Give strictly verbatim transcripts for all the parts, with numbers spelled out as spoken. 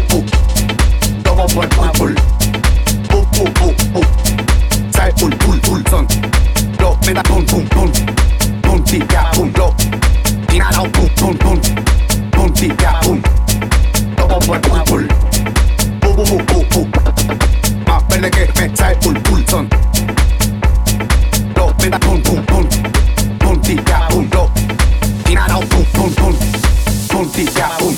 pum. Double boy pull pull. Pum pum pum pum. Side pull pull pull son. Lo me da pum pum pum. Pum tica pum lo. Tina now pum pum pum. Pum tica pum. Double boy pull pull. Pum pum pum pum. Más verde que me side pull pull son. Lo me da pum pum pum. Pum tica pum lo. Tina now pum pum pum. Pum tica pum.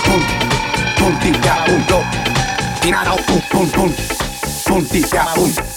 Puntica, punto, tirado, pum, pum, pum, puntica, pum.